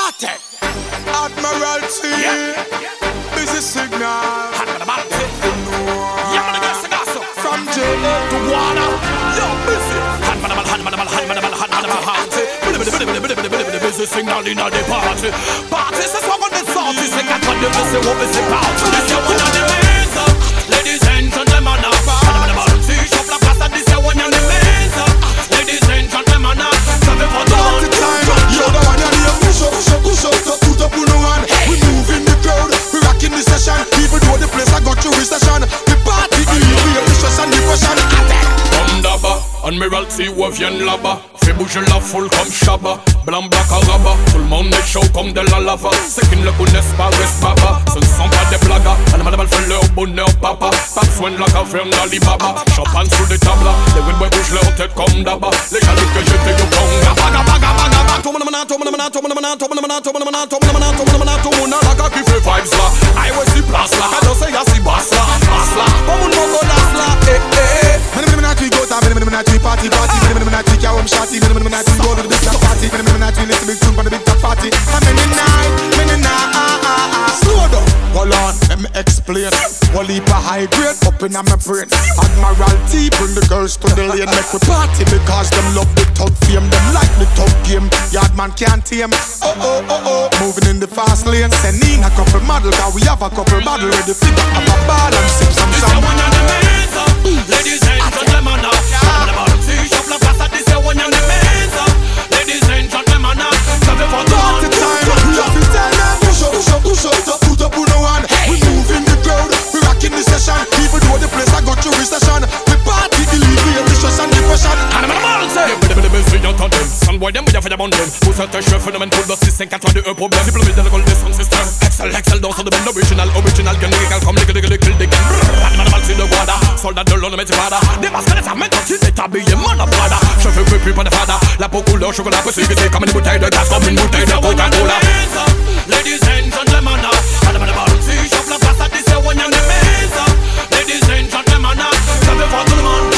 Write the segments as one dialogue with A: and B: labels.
A: Party.
B: Admiralty. Busy signal.
A: Admiralty. Yeah, man, I guess I got some.
B: From jail
A: to water. Yo, busy. Busy signal in the party. Party, c'est soit qu'on est sorti, c'est qu'à toi de busy, on busy party. This year one on the mains up. Ladies and gentlemen up. Admiralty, shop la place at this year one on the mains up. Ladies and gentlemen up. J'avais pas
B: party time. Yo, the one on the push up, push up, push up. Put up on the one. We move in the crowd. We rocking the session. People know the place I got you recession. We party, we are vicious and depression.
A: Comme d'abord, Admiralty ou vient là-bas. Fais bouger la foule comme Shabba. Blanc, black, arabe. Tout le monde est chaud comme de la lava. Ceux qui ne le connaissent pas restent baba. Ce ne sont pas des blagues. Animal fait leur bonheur papa. Pas besoin de la caverne d'Alibaba. Champagne sous des tables. Les windboys bougent leur tête comme d'abord. Les jaloux que j'étais au Conga. Baga, baga, baga, baga. Tout le monde, tout le monde, tout le monde, tout le monde, tout le monde, tout le monde, tout le monde, tout le monde, la gars qui fait vibes là. I was si place là. Quand on sait y'a si basse là. Basse là. Comme un mogo las là. Eh, eh.
B: Minimum go down, minimum party, minimum carry home shotty, minimum go to the big top party, minimum listen big tune for the big top party. I'm in the night, slow down, hold on, let me explain. One leap a high grade up in my brain. Admiralty bring the girls to the lane, make we party because them love the top fame, them like the top game. Yard man can't tame. Oh oh oh oh, moving in the fast lane, sending a couple model, cause we have a couple model ready to have a ball and sip some champagne.
A: Ladies and gentlemen, Admiralty shop la place at this year one on the mains up. Ladies and gentlemen, j'avais pas
B: party time. We have to tell them push up, push up, push up, put up on the one. We move in the crowd, we rocking the session. People know the place I got you recession. We party, believe we are vicious and depression.
A: Admiralty. Si j'entends Sunboy dem, y'a fait d'abandon. Pour certains chefs, phénomène pour le 6, 5, 4, 3, 2, 1 problème. Diplômé de l'école des sound system. Excel dans son domaine original, gun, légal comme kill des guns. Admiralty de Guada, soldat de l'on ne met pas. Des masques de sa main quand il est habillé, mon abrada. Je veux plus pas de fada. La peau couleur chocolat, possible c'est comme une bouteille de gaz, comme une bouteille de Coca-Cola. Ladies and gentlemen, Admiralty shop la place à 10 year one on the mains up. Ladies and gentlemen, j'avais pas tout le monde.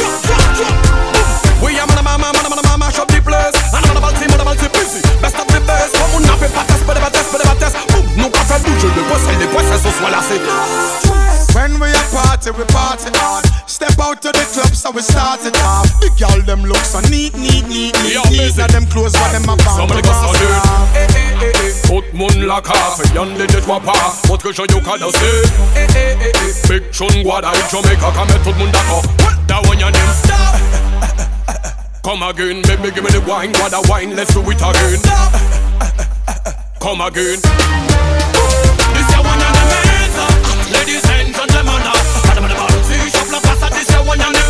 A: We are mama, shop the place. Admiralty busy, best of the best. Comme on n'a pas test, pas de test. Boum, nous qu'a fait bouger les poissons ce soir là c'est.
B: When we a we party hard. Step out to the club, so we start it off. The girl them look so neat. Now them clothes what them a found.
A: Somebody go so good. Tout moun la café, y'en des deux trois pas. Montre que je you can danser. Big tune Guada in Jamaica, can mettre tout le monde d'accord. That one your name stop. Come again, baby, give me the wine, Guada wine, let's do it again. Come again. This year one on the mains up. Ladies and gentlemen, Admiralty shop la place at this year one on the